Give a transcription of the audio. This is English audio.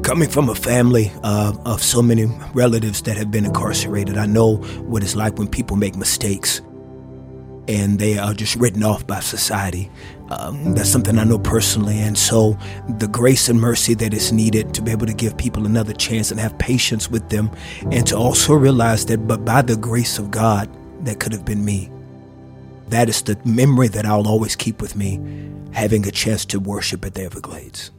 Coming from a family of so many relatives that have been incarcerated, I know what it's like when people make mistakes and they are just written off by society. That's something I know personally. And so the grace and mercy that is needed to be able to give people another chance and have patience with them, and to also realize that, but by the grace of God, that could have been me. That is the memory that I'll always keep with me, having a chance to worship at the Everglades.